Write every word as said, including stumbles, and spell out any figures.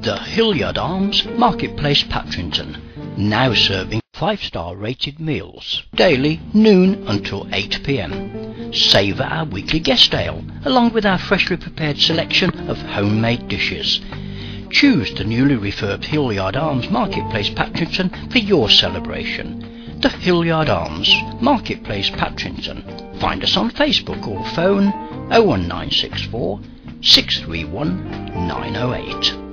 The Hilliard Arms, Marketplace, Patrington, now serving five-star rated meals, daily noon until eight p m. Savour our weekly guest ale, along with our freshly prepared selection of homemade dishes. Choose the newly refurbed Hilliard Arms, Marketplace, Patrington for your celebration. The Hilliard Arms, Marketplace, Patrington. Find us on Facebook or phone oh one nine six four, six three one, nine oh eight.